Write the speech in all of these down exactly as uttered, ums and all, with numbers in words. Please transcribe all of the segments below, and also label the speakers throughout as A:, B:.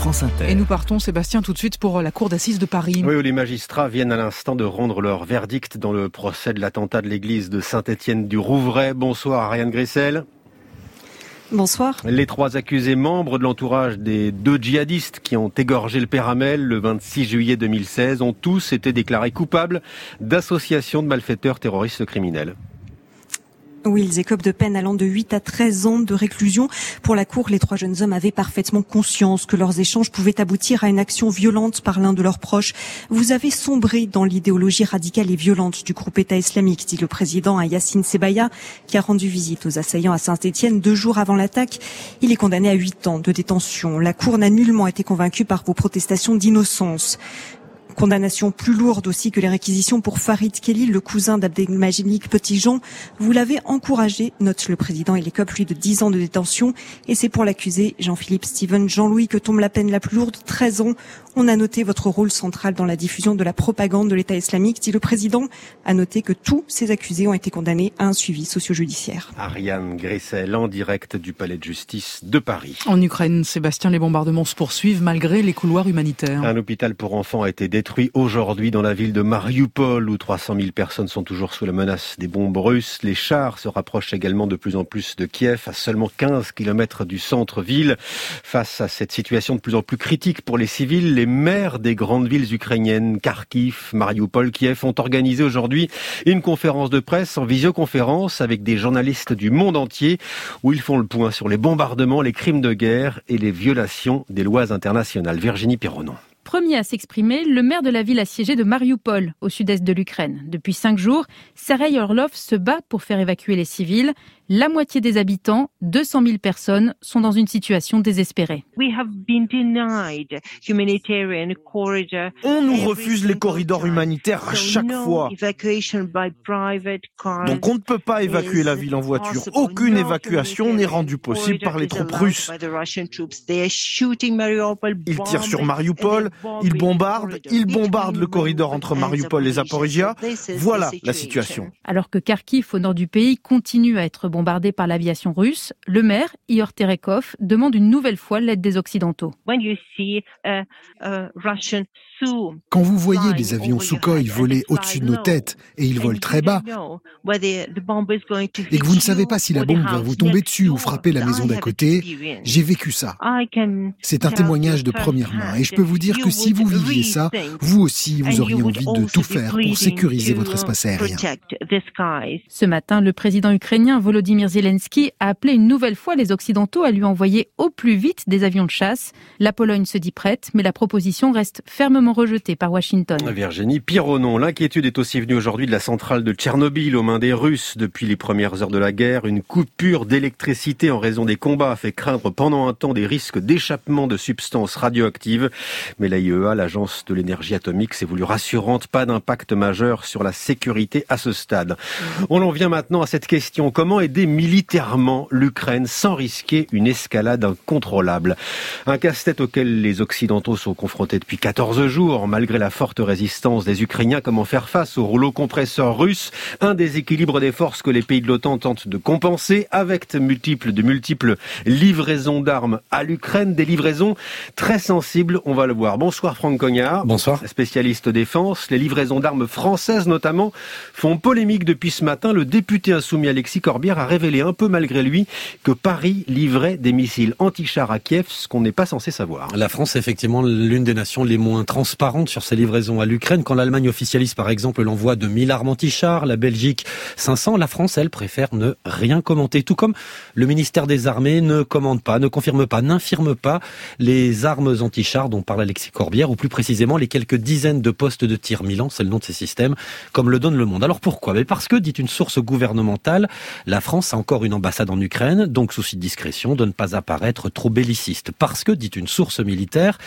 A: France Inter.
B: Et nous partons, Sébastien, tout de suite pour la cour d'assises de Paris.
C: Oui, où les magistrats viennent à l'instant de rendre leur verdict dans le procès de l'attentat de l'église de Saint-Étienne-du-Rouvray. Bonsoir Ariane Grissel.
D: Bonsoir.
C: Les trois accusés membres de l'entourage des deux djihadistes qui ont égorgé le père Hamel le vingt-six juillet deux mille seize ont tous été déclarés coupables d'association de malfaiteurs terroristes criminels.
D: Oui, ils écopent de peine allant de huit à treize ans de réclusion. Pour la cour, les trois jeunes hommes avaient parfaitement conscience que leurs échanges pouvaient aboutir à une action violente par l'un de leurs proches. Vous avez sombré dans l'idéologie radicale et violente du groupe État islamique, dit le président à Yassine Sebaya, qui a rendu visite aux assaillants à Saint-Étienne deux jours avant l'attaque. Il est condamné à huit ans de détention. La cour n'a nullement été convaincue par vos protestations d'innocence. Condamnation plus lourde aussi que les réquisitions pour Farid Kelly, le cousin d'Abdelmajid Petitjean. Vous l'avez encouragé, note le président. Il écope, lui, de dix ans de détention. Et c'est pour l'accusé, Jean-Philippe Steven Jean-Louis, que tombe la peine la plus lourde, treize ans. On a noté votre rôle central dans la diffusion de la propagande de l'État islamique, dit le président. A noter que tous ces accusés ont été condamnés à un suivi socio-judiciaire.
C: Ariane Grissel, en direct du palais de justice de Paris.
B: En Ukraine, Sébastien, les bombardements se poursuivent malgré les couloirs humanitaires.
C: Un hôpital pour enfants a été détruit aujourd'hui dans la ville de Mariupol, où trois cent mille personnes sont toujours sous la menace des bombes russes. Les chars se rapprochent également de plus en plus de Kiev, à seulement quinze kilomètres du centre-ville. Face à cette situation de plus en plus critique pour les civils, les maires des grandes villes ukrainiennes, Kharkiv, Mariupol, Kiev, ont organisé aujourd'hui une conférence de presse en visioconférence avec des journalistes du monde entier, où ils font le point sur les bombardements, les crimes de guerre et les violations des lois internationales. Virginie Pironon.
E: Premier à s'exprimer, le maire de la ville assiégée de Mariupol, au sud-est de l'Ukraine. Depuis cinq jours, Serhei Orlov se bat pour faire évacuer les civils. La moitié des habitants, deux cent mille personnes, sont dans une situation désespérée.
F: On nous refuse les corridors humanitaires à chaque fois. Donc on ne peut pas évacuer la ville en voiture. Aucune évacuation n'est rendue possible par les troupes russes. Ils tirent sur Mariupol, ils bombardent, ils bombardent le corridor entre Mariupol et Zaporizhia. Voilà la situation.
E: Alors que Kharkiv, au nord du pays, continue à être bombardé par l'aviation russe, le maire, Ihor Terekov, demande une nouvelle fois l'aide des Occidentaux.
G: Quand vous voyez des avions Sukhoi voler au-dessus de nos têtes, et ils volent très bas, et que vous ne savez pas si la bombe va vous tomber dessus ou frapper la maison d'à côté, j'ai vécu ça. C'est un témoignage de première main, et je peux vous dire que si vous viviez ça, vous aussi, vous auriez envie de tout faire pour sécuriser votre espace aérien.
E: Ce matin, le président ukrainien Volodymyr Zelensky a appelé une nouvelle fois les Occidentaux à lui envoyer au plus vite des avions de chasse. La Pologne se dit prête, mais la proposition reste fermement rejetée par Washington.
C: Virginie Pironon, l'inquiétude est aussi venue aujourd'hui de la centrale de Tchernobyl aux mains des Russes. Depuis les premières heures de la guerre, une coupure d'électricité en raison des combats a fait craindre pendant un temps des risques d'échappement de substances radioactives. Mais l'A I E A, l'agence de l'énergie atomique, s'est voulue rassurante, pas d'impact majeur sur la sécurité à ce stade. On en vient maintenant à cette question. Comment aider militairement l'Ukraine sans risquer une escalade incontrôlable? Un casse-tête auquel les Occidentaux sont confrontés depuis quatorze jours, malgré la forte résistance des Ukrainiens. Comment faire face au rouleau compresseur russe? Un déséquilibre des forces que les pays de l'OTAN tentent de compenser avec de multiples, de multiples livraisons d'armes à l'Ukraine, des livraisons très sensibles, on va le voir. Bonsoir Franck Cognard.
H: Bonsoir.
C: Spécialiste défense. Les livraisons d'armes françaises notamment font polémique depuis ce matin. Le député insoumis Alexis Corbière a révélé un peu malgré lui que Paris livrait des missiles anti-chars à Kiev, ce qu'on n'est pas censé savoir.
H: La France est effectivement l'une des nations les moins transparentes sur ses livraisons à l'Ukraine. Quand l'Allemagne officialise par exemple l'envoi de mille armes anti-chars, la Belgique cinq cents, la France, elle, préfère ne rien commenter. Tout comme le ministère des Armées ne commande pas, ne confirme pas, n'infirme pas les armes anti-chars dont parle Alexis Corbière, ou plus précisément les quelques dizaines de postes de tir Milan, c'est le nom de ces systèmes, comme le donne Le Monde. Alors pourquoi? Mais parce que, dit une source gouvernementale, la France a encore une ambassade en Ukraine, donc souci de discrétion, de ne pas apparaître trop belliciste. Parce que, dit une source militaire,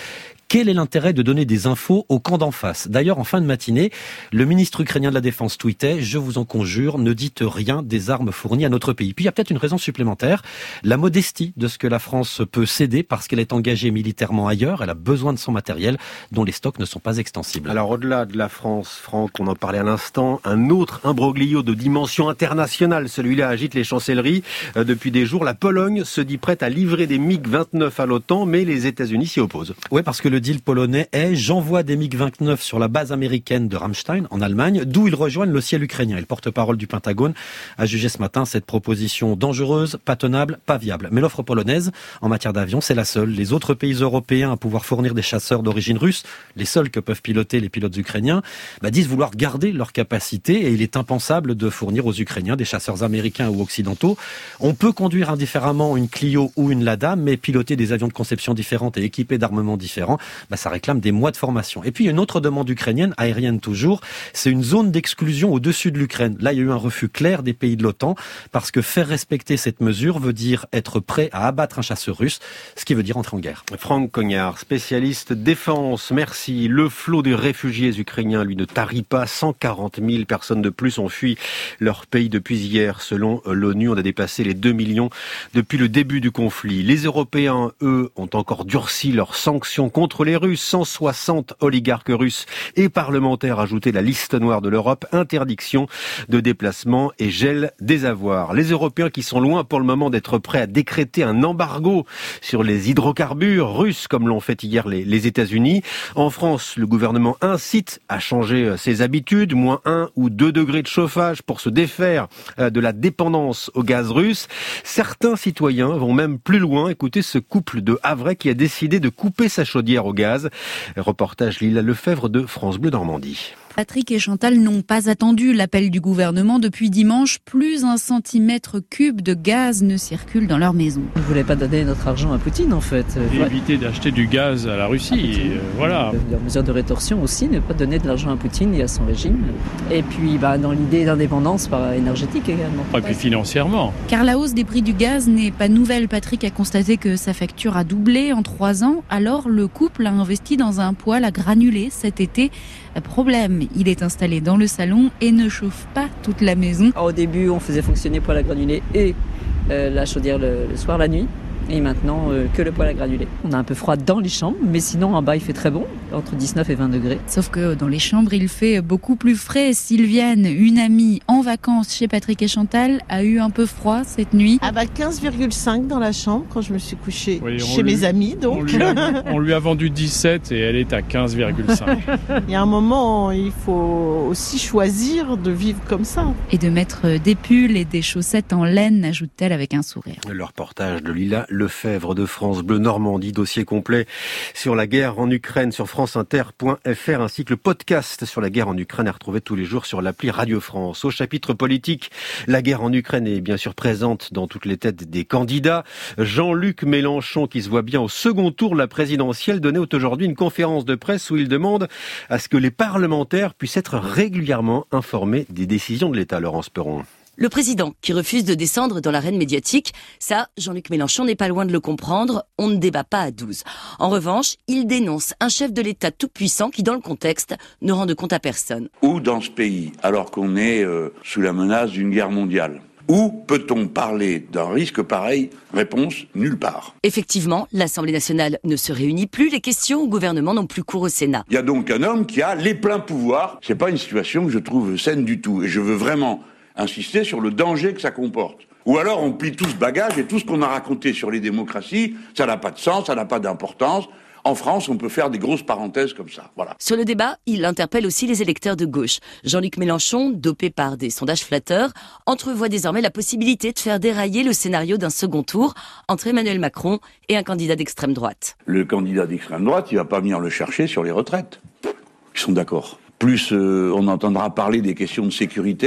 H: Quel est l'intérêt de donner des infos au camp d'en face ? D'ailleurs, en fin de matinée, le ministre ukrainien de la Défense tweetait « Je vous en conjure, ne dites rien des armes fournies à notre pays ». Puis il y a peut-être une raison supplémentaire, la modestie de ce que la France peut céder parce qu'elle est engagée militairement ailleurs, elle a besoin de son matériel dont les stocks ne sont pas extensibles.
C: Alors au-delà de la France, Franck, on en parlait à l'instant, un autre imbroglio de dimension internationale, celui-là agite les chancelleries. Euh, depuis des jours, la Pologne se dit prête à livrer des MiG vingt-neuf à l'OTAN, mais les États-Unis s'y opposent.
H: Oui, parce que le deal polonais est « j'envoie des MiG vingt-neuf sur la base américaine de Ramstein, en Allemagne, d'où ils rejoignent le ciel ukrainien ». Et le porte-parole du Pentagone a jugé ce matin cette proposition dangereuse, pas tenable, pas viable. Mais l'offre polonaise, en matière d'avion, c'est la seule. Les autres pays européens à pouvoir fournir des chasseurs d'origine russe, les seuls que peuvent piloter les pilotes ukrainiens, bah, disent vouloir garder leur capacité et il est impensable de fournir aux Ukrainiens des chasseurs américains ou occidentaux. On peut conduire indifféremment une Clio ou une Lada, mais piloter des avions de conception différente et équipés d'armements différents, bah, ça réclame des mois de formation. Et puis une autre demande ukrainienne, aérienne toujours, c'est une zone d'exclusion au-dessus de l'Ukraine. Là, il y a eu un refus clair des pays de l'OTAN parce que faire respecter cette mesure veut dire être prêt à abattre un chasseur russe, ce qui veut dire entrer en guerre.
C: Franck Cognard, spécialiste défense, merci. Le flot des réfugiés ukrainiens, lui, ne tarit pas. cent quarante mille personnes de plus ont fui leur pays depuis hier. Selon l'ONU, on a dépassé les deux millions depuis le début du conflit. Les Européens, eux, ont encore durci leurs sanctions contre les Russes. cent soixante oligarques russes et parlementaires ajoutés à la liste noire de l'Europe. Interdiction de déplacement et gel des avoirs. Les Européens qui sont loin pour le moment d'être prêts à décréter un embargo sur les hydrocarbures russes, comme l'ont fait hier les, les États-Unis. En France, le gouvernement incite à changer ses habitudes, moins un ou deux degrés de chauffage pour se défaire de la dépendance au gaz russe. Certains citoyens vont même plus loin. Écoutez ce couple de Havrais qui a décidé de couper sa chaudière au gaz. Reportage Lila Lefebvre de France Bleu Normandie.
A: Patrick et Chantal n'ont pas attendu l'appel du gouvernement depuis dimanche. Plus un centimètre cube de gaz ne circule dans leur maison.
I: On ne voulait pas donner notre argent à Poutine en fait.
J: Et ouais. Éviter d'acheter du gaz à la Russie. Ah, euh, voilà.
I: La mesure de rétorsion aussi, ne pas donner de l'argent à Poutine et à son régime. Et puis bah, dans l'idée d'indépendance énergétique également.
J: Et puis financièrement.
A: Car la hausse des prix du gaz n'est pas nouvelle. Patrick a constaté que sa facture a doublé en trois ans. Alors le couple a investi dans un poêle à granulés cet été. Problème, il est installé dans le salon et ne chauffe pas toute la maison.
I: Au début, on faisait fonctionner poêle à granulés et euh, la chaudière le, le soir, la nuit. Et maintenant, euh, que le poêle à granulés. On a un peu froid dans les chambres, mais sinon, en bas, il fait très bon, entre dix-neuf et vingt degrés.
A: Sauf que dans les chambres, il fait beaucoup plus frais. Sylviane, une amie en vacances chez Patrick et Chantal, a eu un peu froid cette nuit.
K: Ah bah quinze virgule cinq dans la chambre quand je me suis couchée oui, chez
J: lui,
K: mes amis. Donc.
J: On lui, a, on lui a vendu dix-sept et elle est à quinze virgule cinq.
K: Il y a un moment, il faut aussi choisir de vivre comme ça.
A: Et de mettre des pulls et des chaussettes en laine, ajoute-t-elle avec un sourire.
C: Le reportage de Lila Lefebvre de France Bleu Normandie, dossier complet sur la guerre en Ukraine sur franceinter point f r ainsi que le podcast sur la guerre en Ukraine à retrouver tous les jours sur l'appli Radio France. Au chapitre politique, la guerre en Ukraine est bien sûr présente dans toutes les têtes des candidats. Jean-Luc Mélenchon, qui se voit bien au second tour de la présidentielle, donnait aujourd'hui une conférence de presse où il demande à ce que les parlementaires puissent être régulièrement informés des décisions de l'État. Laurence Perron.
L: Le président qui refuse de descendre dans l'arène médiatique, ça, Jean-Luc Mélenchon n'est pas loin de le comprendre, on ne débat pas à douze. En revanche, il dénonce un chef de l'État tout-puissant qui, dans le contexte, ne rend de compte à personne.
M: Où dans ce pays, alors qu'on est euh, sous la menace d'une guerre mondiale ? Où peut-on parler d'un risque pareil ? Réponse, nulle part.
L: Effectivement, l'Assemblée nationale ne se réunit plus, les questions au gouvernement n'ont plus cours au Sénat.
M: Il y a donc un homme qui a les pleins pouvoirs. C'est pas une situation que je trouve saine du tout. Et je veux vraiment insister sur le danger que ça comporte. Ou alors on plie tout ce bagage et tout ce qu'on a raconté sur les démocraties, ça n'a pas de sens, ça n'a pas d'importance. En France, on peut faire des grosses parenthèses comme ça. Voilà.
L: Sur le débat, il interpelle aussi les électeurs de gauche. Jean-Luc Mélenchon, dopé par des sondages flatteurs, entrevoit désormais la possibilité de faire dérailler le scénario d'un second tour entre Emmanuel Macron et un candidat d'extrême droite.
M: Le candidat d'extrême droite, il va pas venir le chercher sur les retraites. Ils sont d'accord. Plus euh, on entendra parler des questions de sécurité,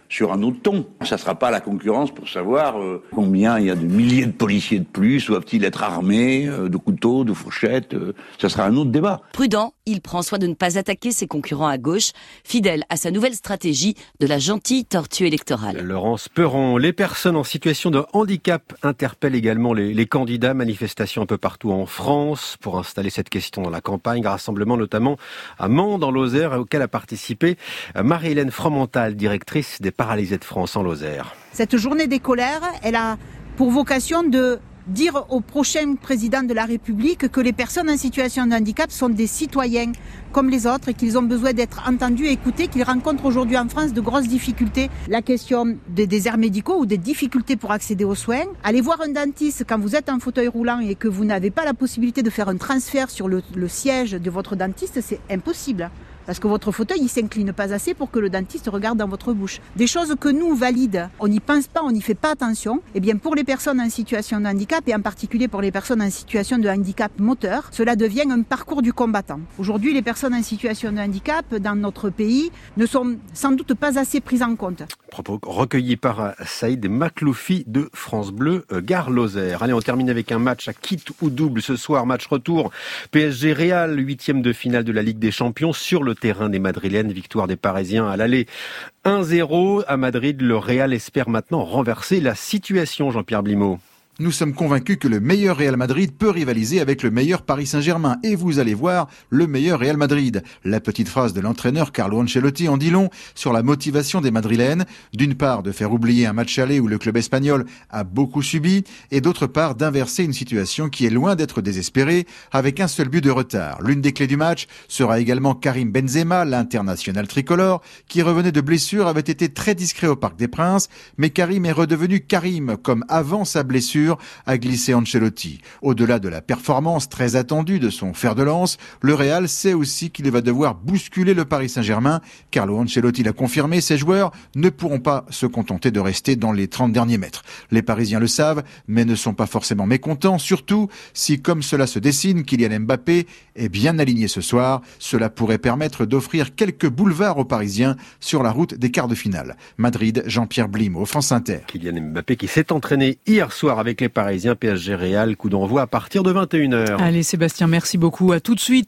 M: sur un autre ton. Ça ne sera pas la concurrence pour savoir euh, combien il y a de milliers de policiers de plus, doivent-ils être armés euh, de couteaux, de fourchettes. Euh, ça sera un autre débat.
L: Prudent, il prend soin de ne pas attaquer ses concurrents à gauche, fidèle à sa nouvelle stratégie de la gentille tortue électorale.
C: Laurence Perron, les personnes en situation de handicap interpellent également les, les candidats. Manifestations un peu partout en France pour installer cette question dans la campagne. Rassemblement notamment à Mans dans Lozère, auquel a participé Marie-Hélène Fromental, directrice des Paralysés de France en Lozère.
N: Cette journée des colères, elle a pour vocation de dire au prochain président de la République que les personnes en situation de handicap sont des citoyens comme les autres et qu'ils ont besoin d'être entendus et écoutés, qu'ils rencontrent aujourd'hui en France de grosses difficultés. La question des déserts médicaux ou des difficultés pour accéder aux soins. Aller voir un dentiste quand vous êtes en fauteuil roulant et que vous n'avez pas la possibilité de faire un transfert sur le, le siège de votre dentiste, c'est impossible. Parce que votre fauteuil, il s'incline pas assez pour que le dentiste regarde dans votre bouche. Des choses que nous, valides, on n'y pense pas, on n'y fait pas attention. Eh bien, pour les personnes en situation de handicap, et en particulier pour les personnes en situation de handicap moteur, cela devient un parcours du combattant. Aujourd'hui, les personnes en situation de handicap dans notre pays ne sont sans doute pas assez prises en compte.
C: Propos recueillis par Saïd Makloufi de France Bleu Gare Lozère. Allez, on termine avec un match à quitte ou double ce soir. Match retour P S G Real, huitième de finale de la Ligue des Champions sur le terrain des Madrilènes. Victoire des Parisiens à l'aller un zéro à Madrid. Le Real espère maintenant renverser la situation, Jean-Pierre Blimaud.
O: Nous sommes convaincus que le meilleur Real Madrid peut rivaliser avec le meilleur Paris Saint-Germain. Et vous allez voir, le meilleur Real Madrid. La petite phrase de l'entraîneur Carlo Ancelotti en dit long sur la motivation des Madrilènes. D'une part, de faire oublier un match aller où le club espagnol a beaucoup subi. Et d'autre part, d'inverser une situation qui est loin d'être désespérée avec un seul but de retard. L'une des clés du match sera également Karim Benzema, l'international tricolore, qui revenait de blessure, avait été très discret au Parc des Princes. Mais Karim est redevenu Karim, comme avant sa blessure, a glissé Ancelotti. Au-delà de la performance très attendue de son fer de lance, le Real sait aussi qu'il va devoir bousculer le Paris Saint-Germain. Carlo Ancelotti l'a confirmé, ses joueurs ne pourront pas se contenter de rester dans les trente derniers mètres. Les Parisiens le savent, mais ne sont pas forcément mécontents, surtout si, comme cela se dessine, Kylian Mbappé est bien aligné ce soir. Cela pourrait permettre d'offrir quelques boulevards aux Parisiens sur la route des quarts de finale. Madrid, Jean-Pierre Blimaud, France Inter.
C: Kylian Mbappé qui s'est entraîné hier soir avec les Parisiens. P S G Real, coup d'envoi à partir de vingt et une heures.
B: Allez Sébastien, merci beaucoup. À tout de suite.